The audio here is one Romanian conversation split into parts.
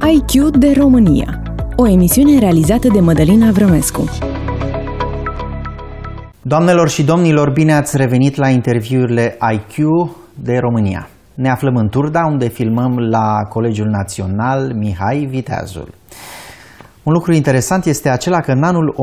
IQ de România, o emisiune realizată de Mădălina Vrămescu. Doamnelor și domnilor, bine ați revenit la interviurile IQ de România. Ne aflăm în Turda, unde filmăm la Colegiul Național Mihai Viteazul. Un lucru interesant este acela că în anul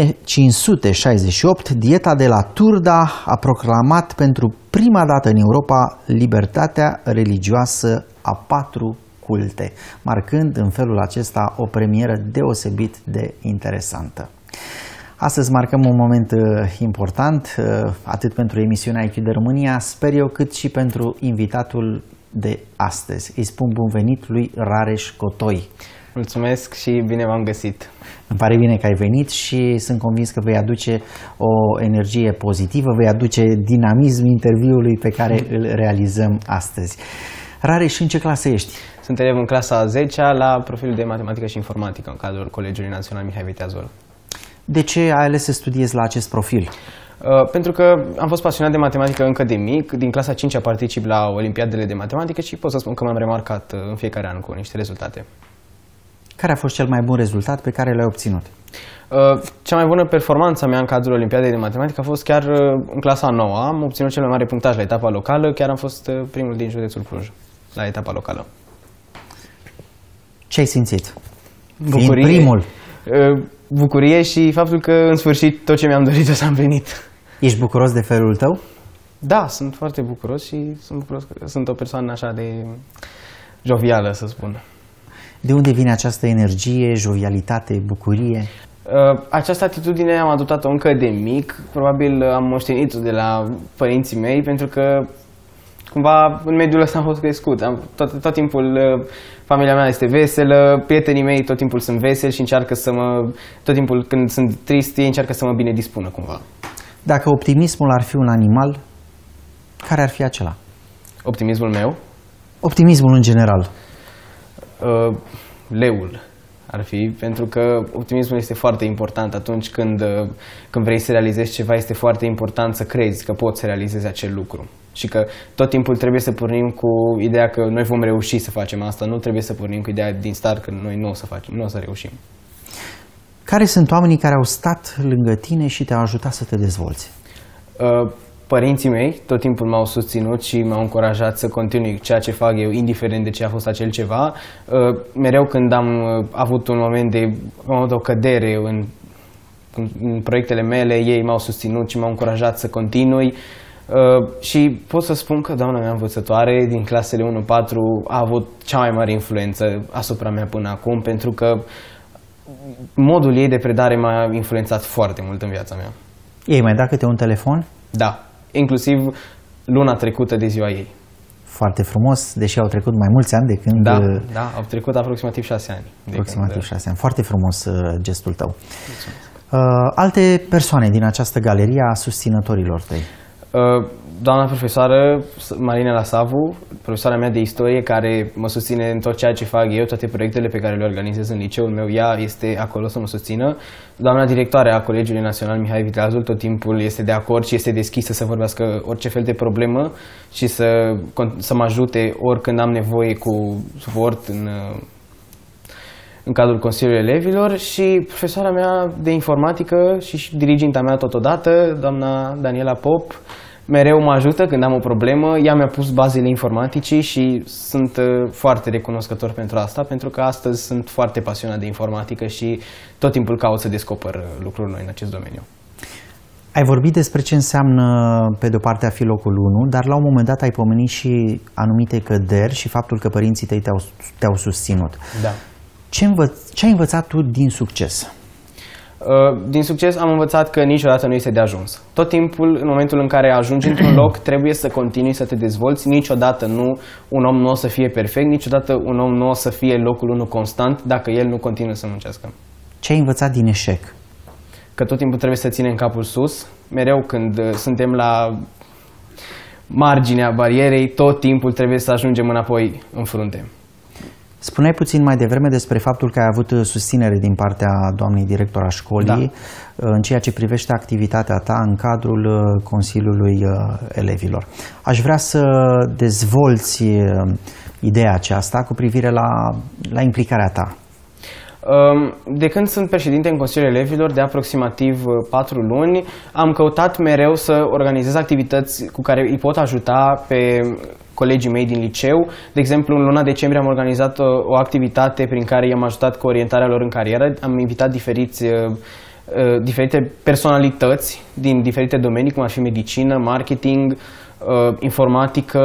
1568, Dieta de la Turda a proclamat pentru prima dată în Europa libertatea religioasă a 4 culte, marcând în felul acesta o premieră deosebit de interesantă. Astăzi marcăm un moment important, atât pentru emisiunea IQ de România, sper eu, cât și pentru invitatul de astăzi. Îi spun bun venit lui Rareș Cotoi. Mulțumesc și bine v-am găsit. Îmi pare bine că ai venit și sunt convins că vei aduce o energie pozitivă, vei aduce dinamism interviului pe care îl realizăm astăzi. Rareș, în ce clasă ești? Sunt elev în clasa a 10-a la profilul de matematică și informatică în cadrul Colegiului Național Mihai Viteazul. De ce ai ales să studiezi la acest profil? Pentru că am fost pasionat de matematică încă de mic. Din clasa 5-a particip la olimpiadele de matematică și pot să spun că m-am remarcat în fiecare an cu niște rezultate. Care a fost cel mai bun rezultat pe care l-ai obținut? Cea mai bună performanță a mea în cadrul olimpiadei de matematică a fost chiar în clasa 9-a. Am obținut cel mai mare punctaj la etapa locală. Chiar am fost primul din județul Cluj la etapa locală. Ce ai simțit? Bucurie. Fiind primul. Bucurie și faptul că în sfârșit tot ce mi-am dorit o s-a împlinit. Ești bucuros de felul tău? Da, sunt foarte bucuros și sunt bucuros că sunt o persoană așa de jovială, să spun. De unde vine această energie, jovialitate, bucurie? Această atitudine am adoptat-o încă de mic. Probabil am moștenit-o de la părinții mei, pentru că cumva în mediul ăsta am fost crescut. Tot timpul familia mea este veselă, prietenii mei tot timpul sunt veseli și încearcă tot timpul când sunt trist, ei încearcă să mă bine dispună cumva. Dacă optimismul ar fi un animal, care ar fi acela? Optimismul meu? Optimismul în general. Leul ar fi, pentru că optimismul este foarte important atunci când vrei să realizezi ceva, este foarte important să crezi că poți să realizezi acel lucru. Și că tot timpul trebuie să pornim cu ideea că noi vom reuși să facem asta, nu trebuie să pornim cu ideea din start că noi nu o să reușim. Care sunt oamenii care au stat lângă tine și te-au ajutat să te dezvolți? Părinții mei tot timpul m-au susținut și m-au încurajat să continui ceea ce fac eu, indiferent de ce a fost acel ceva. Mereu când am avut un moment de o cădere în proiectele mele, ei m-au susținut și m-au încurajat să continui. Și pot să spun că doamna mea învățătoare din clasele 1-4 a avut cea mai mare influență asupra mea până acum, pentru că modul ei de predare m-a influențat foarte mult în viața mea. Ei mai dat câte un telefon? Da, inclusiv luna trecută de ziua ei. Foarte frumos, deși au trecut mai mulți ani de când... Da, au trecut aproximativ 6 ani. Aproximativ 6 ani. Foarte frumos gestul tău. Alte persoane din această galerie a susținătorilor tăi? Doamna profesoară Marina Lasavu, profesoara mea de istorie, care mă susține în tot ceea ce fac eu, toate proiectele pe care le organizez în liceul meu, ea este acolo să mă susțină. Doamna directoare a Colegiului Național Mihai Viteazul tot timpul este de acord și este deschisă să vorbească orice fel de problemă și să mă ajute oricând am nevoie cu suport în cadrul Consiliului Elevilor. Și profesoara mea de informatică și diriginta mea totodată, doamna Daniela Pop, mereu mă ajută când am o problemă. Ea mi-a pus bazele informaticii și sunt foarte recunoscător pentru asta, pentru că astăzi sunt foarte pasionat de informatică și tot timpul caut să descoper lucruri noi în acest domeniu. Ai vorbit despre ce înseamnă, pe de-o parte, a fi locul 1, dar la un moment dat ai pomenit și anumite căderi și faptul că părinții tăi te-au susținut. Da. Ce ai învățat tu din succes? Din succes am învățat că niciodată nu este de ajuns. Tot timpul, în momentul în care ajungi într-un loc, trebuie să continui să te dezvolți. Niciodată un om nu o să fie perfect, niciodată un om nu o să fie locul 1 constant dacă el nu continuă să muncească. Ce ai învățat din eșec? Că tot timpul trebuie să ținem capul sus. Mereu când suntem la marginea barierei, tot timpul trebuie să ajungem înapoi în frunte. Spuneai puțin mai devreme despre faptul că ai avut susținere din partea doamnei director a școlii în ceea ce privește activitatea ta în cadrul Consiliului Elevilor. Aș vrea să dezvolți ideea aceasta cu privire la implicarea ta? De când sunt președinte în Consiliul Elevilor, de aproximativ 4 luni, am căutat mereu să organizez activități cu care îi pot ajuta pe colegii mei din liceu. De exemplu, în luna decembrie am organizat o activitate prin care i-am ajutat cu orientarea lor în carieră. Am invitat diferite personalități din diferite domenii, cum ar fi medicină, marketing, informatică,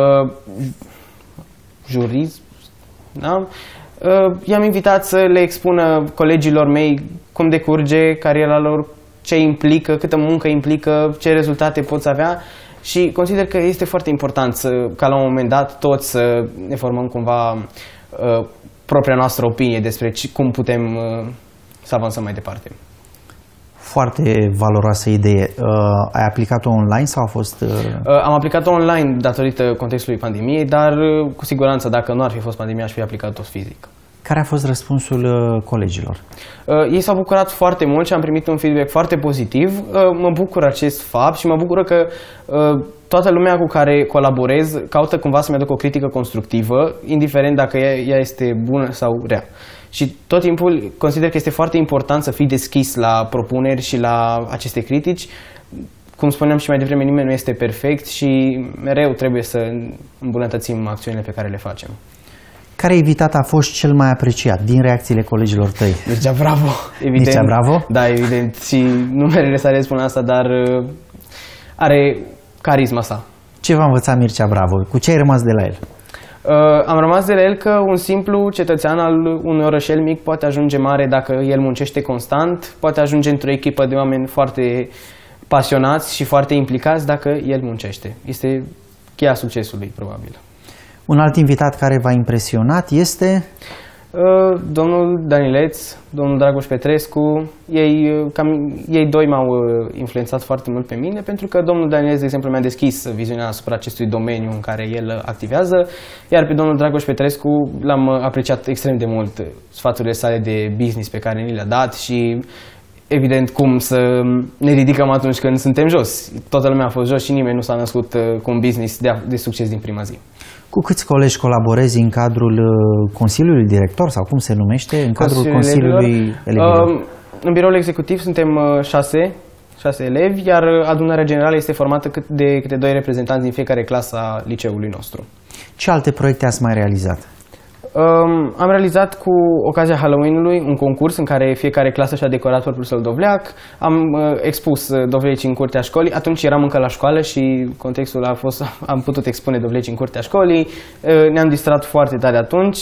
jurism, da? I-am invitat să le expună colegilor mei cum decurge cariera lor, ce implică, câtă muncă implică, ce rezultate poți avea și consider că este foarte important ca la un moment dat toți să ne formăm cumva propria noastră opinie despre cum putem să avansăm mai departe. Foarte valoroasă idee. Ai aplicat-o online sau a fost... Am aplicat-o online datorită contextului pandemiei, dar cu siguranță dacă nu ar fi fost pandemia aș fi aplicat-o fizic. Care a fost răspunsul colegilor? Ei s-au bucurat foarte mult și am primit un feedback foarte pozitiv. Mă bucur acest fapt și mă bucură că toată lumea cu care colaborez caută cumva să-mi aducă o critică constructivă, indiferent dacă ea este bună sau rea. Și tot timpul consider că este foarte important să fii deschis la propuneri și la aceste critici. Cum spuneam și mai devreme, nimeni nu este perfect și mereu trebuie să îmbunătățim acțiunile pe care le facem. Care invitat a fost cel mai apreciat din reacțiile colegilor tăi? Mircea Bravo, evident. Mircea Bravo? Da, evident. Și nu merele sale spun asta, dar are carisma sa. Ce v-a învățat Mircea Bravo? Cu ce ai rămas de la el? Am rămas de la el că un simplu cetățean al unui orășel mic poate ajunge mare dacă el muncește constant, poate ajunge într-o echipă de oameni foarte pasionați și foarte implicați dacă el muncește. Este cheia succesului, probabil. Un alt invitat care v-a impresionat este? Domnul Danileț, domnul Dragoș Petrescu. Ei doi m-au influențat foarte mult pe mine, pentru că domnul Danileț, de exemplu, mi-a deschis viziunea asupra acestui domeniu în care el activează, iar pe domnul Dragoș Petrescu l-am apreciat extrem de mult, sfaturile sale de business pe care ni le-a dat și evident cum să ne ridicăm atunci când suntem jos. Toată lumea a fost jos și nimeni nu s-a născut cu un business de succes din prima zi. Cu câți colegi colaborezi în cadrul Consiliului Director sau cum se numește? În cadrul Consiliului Elevilor? În biroul executiv suntem 6 elevi, iar adunarea generală este formată de câte 2 reprezentanți din fiecare clasă a liceului nostru. Ce alte proiecte ați mai realizat? Am realizat cu ocazia Halloween-ului un concurs în care fiecare clasă și-a decorat propriul său dovleac. Am expus dovleci în curtea școlii. Atunci eram încă la școală și contextul a fost, am putut expune dovleci în curtea școlii. Ne-am distrat foarte tare atunci.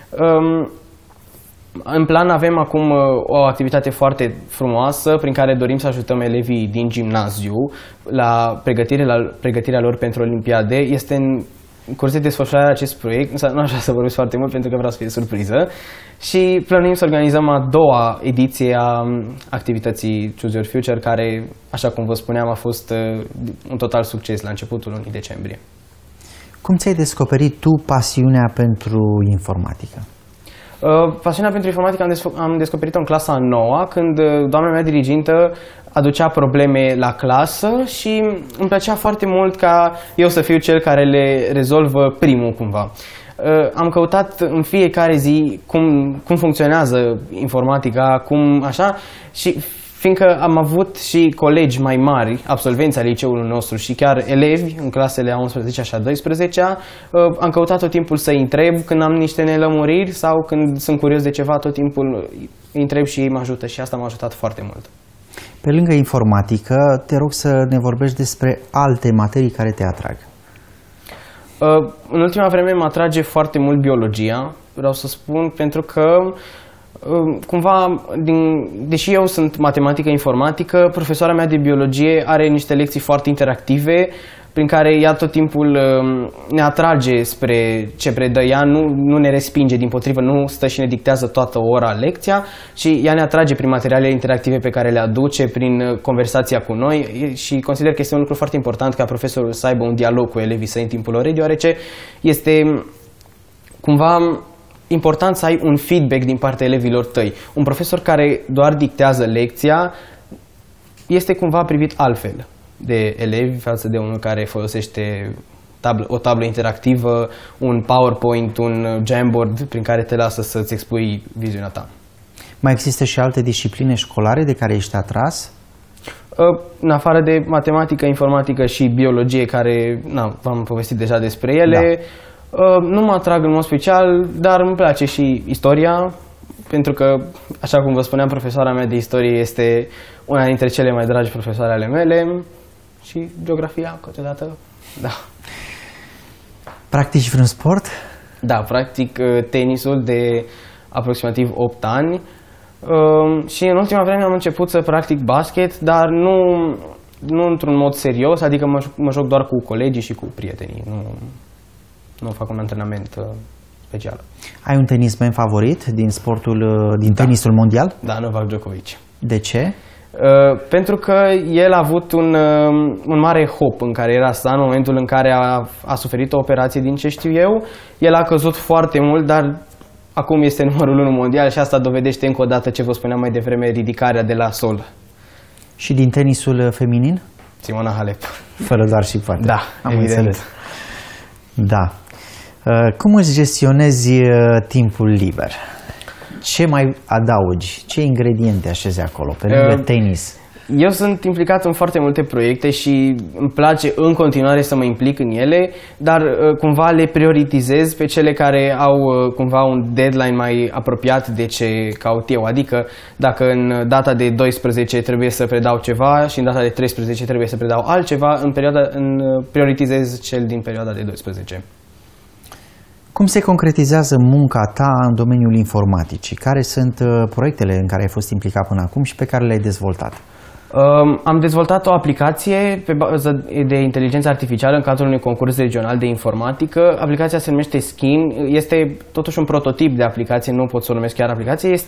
În plan avem acum o activitate foarte frumoasă prin care dorim să ajutăm elevii din gimnaziu la pregătirea lor pentru Olimpiade. Este în curs de desfășurare acest proiect, nu așa să vorbesc foarte mult pentru că vreau să fie surpriză și plănuim să organizăm a doua ediție a activității Choose Your Future, care, așa cum vă spuneam, a fost un total succes la începutul lunii decembrie. Cum ți-ai descoperit tu pasiunea pentru informatică? Pasiunea pentru informatică am descoperit-o în clasa a 9-a, când doamna mea dirigintă aducea probleme la clasă și îmi plăcea foarte mult ca eu să fiu cel care le rezolvă primul cumva. Am căutat în fiecare zi cum funcționează informatica, cum așa, și fiindcă am avut și colegi mai mari, absolvenți ai liceului nostru și chiar elevi în clasele a 11-a și a 12-a, am căutat tot timpul să-i întreb când am niște nelămuriri sau când sunt curios de ceva, tot timpul îi întreb și ei mă ajută și asta m-a ajutat foarte mult. Pe lângă informatică, te rog să ne vorbești despre alte materii care te atrag. În ultima vreme mă atrage foarte mult biologia, vreau să spun, pentru că cumva, deși eu sunt matematică informatică, profesoara mea de biologie are niște lecții foarte interactive prin care ea tot timpul ne atrage spre ce predă ea, nu ne respinge, dimpotrivă, nu stă și ne dictează toată ora lecția, și ea ne atrage prin materialele interactive pe care le aduce, prin conversația cu noi, și consider că este un lucru foarte important ca profesorul să aibă un dialog cu elevii săi în timpul orei, deoarece este cumva important să ai un feedback din partea elevilor tăi. Un profesor care doar dictează lecția este cumva privit altfel de elevi față de unul care folosește o tablă interactivă, un PowerPoint, un Jamboard prin care te lasă să-ți expui viziunea ta. Mai există și alte discipline școlare de care ești atras? În afară de matematică, informatică și biologie, care v-am povestit deja despre ele, nu mă atrag în mod special, dar îmi place și istoria, pentru că, așa cum vă spuneam, profesoara mea de istorie este una dintre cele mai dragi profesoare ale mele, și geografia, câteodată, da. Practici vreun sport? Da, practic tenisul de aproximativ 8 ani. Și în ultima vreme am început să practic basket, dar nu într-un mod serios, adică mă joc doar cu colegii și cu prietenii, nu fac un antrenament special. Ai un tenismen favorit din tenisul mondial? Da, Novak Djokovic. De ce? Pentru că el a avut un mare hop în carieră asta, în momentul în care a suferit o operație, din ce știu eu. El a căzut foarte mult, dar acum este numărul 1 mondial și asta dovedește încă o dată ce vă spuneam mai devreme, ridicarea de la sol. Și din tenisul feminin? Simona Halep. Fără doar și poate. Da, am evident. Înțeles. Da. Cum îți gestionezi timpul liber? Ce mai adaugi? Ce ingrediente așezi acolo, pe lângă tenis? Eu sunt implicat în foarte multe proiecte și îmi place în continuare să mă implic în ele, dar cumva le prioritizez pe cele care au cumva un deadline mai apropiat de ce caut eu. Adică dacă în data de 12 trebuie să predau ceva și în data de 13 trebuie să predau altceva, prioritizez cel din perioada de 12. Cum se concretizează munca ta în domeniul informaticii? Care sunt proiectele în care ai fost implicat până acum și pe care le-ai dezvoltat? Am dezvoltat o aplicație pe bază de inteligență artificială în cadrul unui concurs regional de informatică. Aplicația se numește Skin. Este totuși un prototip de aplicație, nu pot să o numesc chiar aplicație.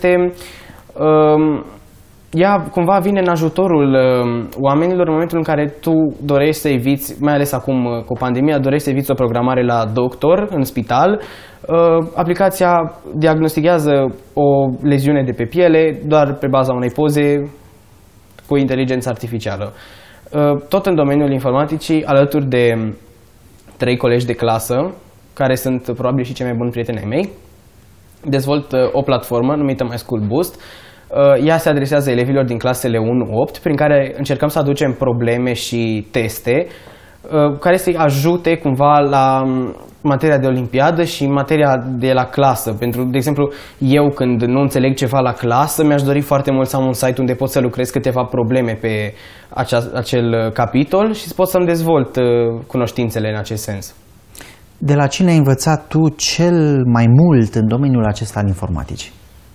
Ea cumva vine în ajutorul oamenilor în momentul în care tu dorești să eviți, mai ales acum cu pandemia, dorești să eviți o programare la doctor, în spital. Aplicația diagnostichează o leziune de pe piele doar pe baza unei poze cu inteligență artificială. Tot în domeniul informaticii, alături de 3 colegi de clasă, care sunt probabil și cei mai buni prieteni ai mei, dezvolt o platformă numită My School Boost. Ea se adresează elevilor din clasele 1-8, prin care încercăm să aducem probleme și teste care să-i ajute cumva la materia de olimpiadă și materia de la clasă. De exemplu, eu când nu înțeleg ceva la clasă, mi-aș dori foarte mult să am un site unde pot să lucrez câteva probleme pe acel capitol și pot să-mi dezvolt cunoștințele în acest sens. De la cine ai învățat tu cel mai mult în domeniul acesta al informaticii?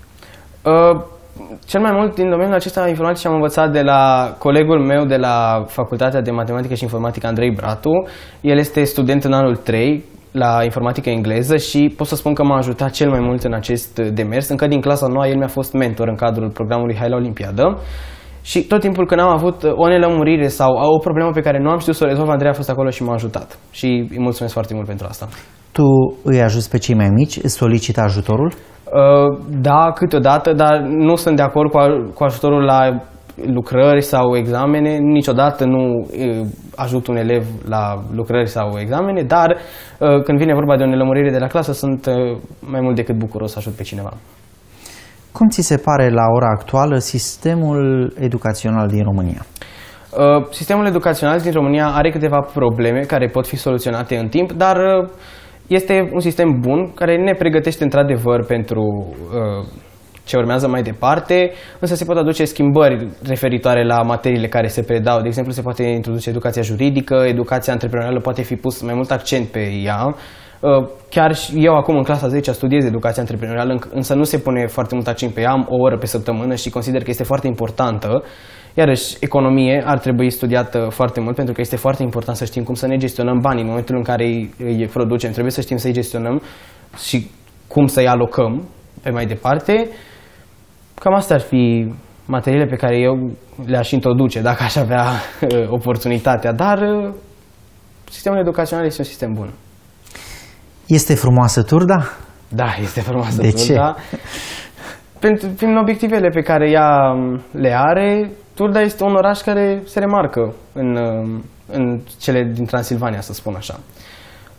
Cel mai mult din domeniul acesta al informaticii am învățat de la colegul meu de la Facultatea de Matematică și Informatică, Andrei Bratu. El este student în anul 3 la informatică engleză și pot să spun că m-a ajutat cel mai mult în acest demers. Încă din clasa nouă el mi-a fost mentor în cadrul programului Hai la Olimpiadă. Și tot timpul când am avut o nelămurire sau o problemă pe care nu am știut să o rezolv, Andrei a fost acolo și m-a ajutat. Și îi mulțumesc foarte mult pentru asta. Tu îi ajuți pe cei mai mici? Solicită ajutorul? Da, câteodată, dar nu sunt de acord cu ajutorul la lucrări sau examene. Niciodată nu ajut un elev la lucrări sau examene, dar când vine vorba de o nelămurire de la clasă, sunt mai mult decât bucuros să ajut pe cineva. Cum ți se pare la ora actuală sistemul educațional din România? Sistemul educațional din România are câteva probleme care pot fi soluționate în timp, dar este un sistem bun care ne pregătește într-adevăr pentru ce urmează mai departe, însă se pot aduce schimbări referitoare la materiile care se predau. De exemplu, se poate introduce educația juridică, educația antreprenorială poate fi pus mai mult accent pe ea. Chiar și eu acum în clasa 10 studiez educația antreprenorială, însă nu se pune foarte mult accent pe ea, am o oră pe săptămână și consider că este foarte importantă. Iarăși, economie ar trebui studiată foarte mult, pentru că este foarte important să știm cum să ne gestionăm banii în momentul în care îi producem. Trebuie să știm să-i gestionăm și cum să-i alocăm pe mai departe. Cam astea ar fi materiile pe care eu le-aș introduce dacă aș avea oportunitatea, dar sistemul educațional este un sistem bun. Este frumoasă Turda? Da, este frumoasă Turda. De ce? Prin obiectivele pe care ea le are, Turda este un oraș care se remarcă în cele din Transilvania, să spun așa.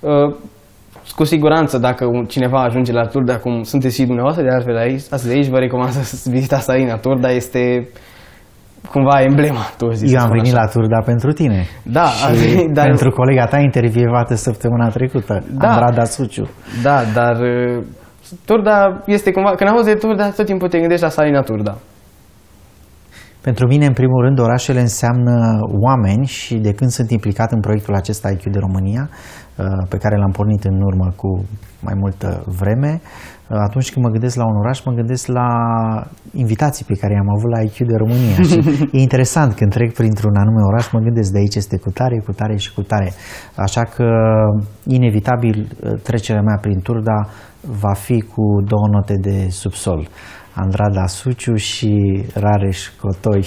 Cu siguranță, dacă cineva ajunge la Turda, cum sunteți și dumneavoastră, de altfel astăzi aici, vă recomand să vizitați Salina Turda, este cumva emblema. Eu am venit la Turda pentru tine. Da, dar pentru colega ta intervievată săptămâna trecută, Andrada Suciu. Da, dar Turda este cumva, când auzi de Turda, tot timpul te gândești la Salina Turda. Pentru mine, în primul rând, orașele înseamnă oameni și de când sunt implicat în proiectul acesta IQ de România, pe care l-am pornit în urmă cu mai multă vreme, atunci când mă gândesc la un oraș, mă gândesc la invitații pe care i-am avut la IQ de România. Și e interesant, când trec printr-un anume oraș, mă gândesc de aici este cu tare, cu tare și cu tare. Așa că, inevitabil, trecerea mea prin Turda va fi cu 2 note de subsol. Andrada Suciu și Rareș Cotoi.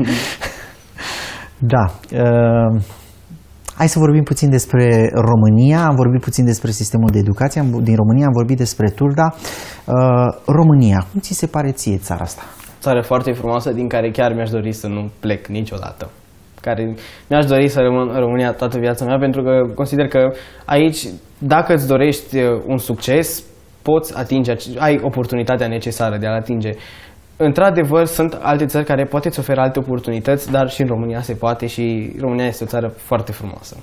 Da. Hai să vorbim puțin despre România. Am vorbit puțin despre sistemul de educație din România, am vorbit despre Turda. România, cum ți se pare ție țara asta? Țară foarte frumoasă, din care chiar mi-aș dori să nu plec niciodată. Care mi-aș dori să rămân în România toată viața mea, pentru că consider că aici, dacă îți dorești un succes, poți atinge, ai oportunitatea necesară de a-l atinge. Într-adevăr, sunt alte țări care poate îți oferă alte oportunități, dar și în România se poate și România este o țară foarte frumoasă.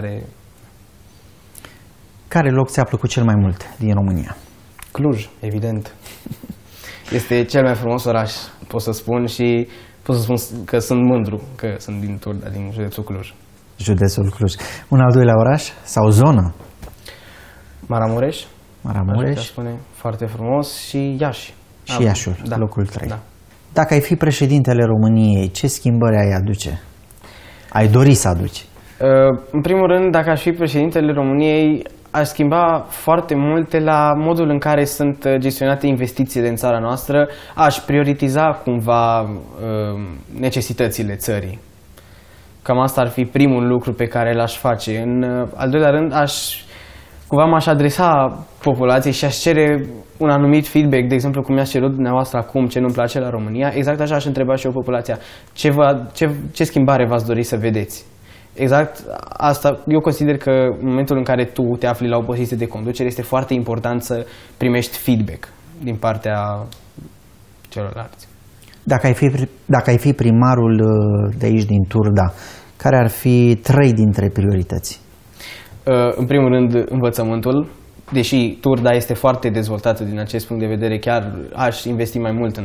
Care loc ți-a plăcut cel mai mult din România? Cluj, evident. Este cel mai frumos oraș, pot să spun, și pot să spun că sunt mândru că sunt din Turda, din județul Cluj. Județul Cluj. Un al doilea oraș sau zonă? Maramureș. Maramureș. Spune, foarte frumos, și Iași. Și Iașul, da. Locul 3. Da. Dacă ai fi președintele României, ce schimbări ai aduce? Ai dori să aduci? În primul rând, dacă aș fi președintele României, aș schimba foarte multe la modul în care sunt gestionate investițiile în țara noastră. Aș prioritiza cumva necesitățile țării. Cam asta ar fi primul lucru pe care l-aș face. În al doilea rând, cumva m-aș adresa populației și aș cere un anumit feedback, de exemplu cum mi-ați cerut dumneavoastră acum ce nu-mi place la România, exact așa aș întreba și eu populația. Ce schimbare v-ați dori să vedeți? Exact asta, eu consider că în momentul în care tu te afli la o poziție de conducere este foarte important să primești feedback din partea celorlalți. Dacă ai fi primarul de aici din Turda, care ar fi 3 dintre priorități? În primul rând, învățământul. Deși Turda este foarte dezvoltată din acest punct de vedere, chiar aș investi mai mult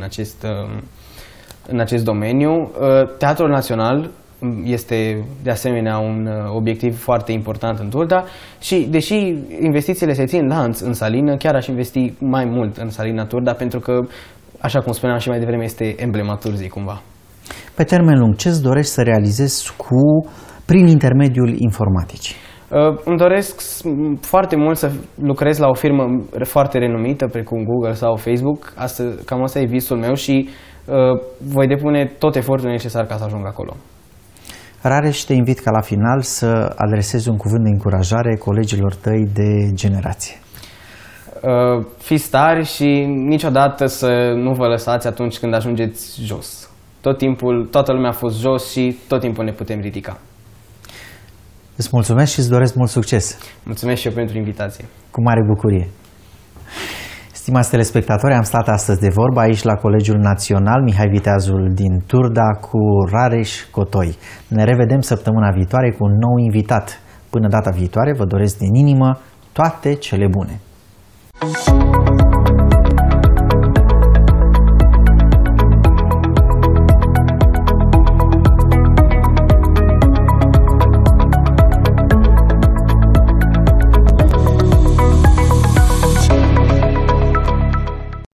în acest domeniu. Teatrul Național este de asemenea un obiectiv foarte important în Turda și deși investițiile se țin lanț în Salină, chiar aș investi mai mult în Salina Turda, pentru că, așa cum spuneam și mai devreme, este emblema Turzii cumva. Pe termen lung, ce-ți dorești să realizezi prin intermediul informaticii? Îmi doresc foarte mult să lucrez la o firmă foarte renumită, precum Google sau Facebook. Cam asta e visul meu și voi depune tot efortul necesar ca să ajung acolo. Rareș, te invit ca la final să adresezi un cuvânt de încurajare colegilor tăi de generație. Fiți tari și niciodată să nu vă lăsați atunci când ajungeți jos. Toată lumea a fost jos și tot timpul ne putem ridica. Îți mulțumesc și îți doresc mult succes. Mulțumesc și eu pentru invitație. Cu mare bucurie. Stimați telespectatori, am stat astăzi de vorbă aici la Colegiul Național Mihai Viteazul din Turda cu Rareș Cotoi. Ne revedem săptămâna viitoare cu un nou invitat. Până data viitoare, vă doresc din inimă toate cele bune.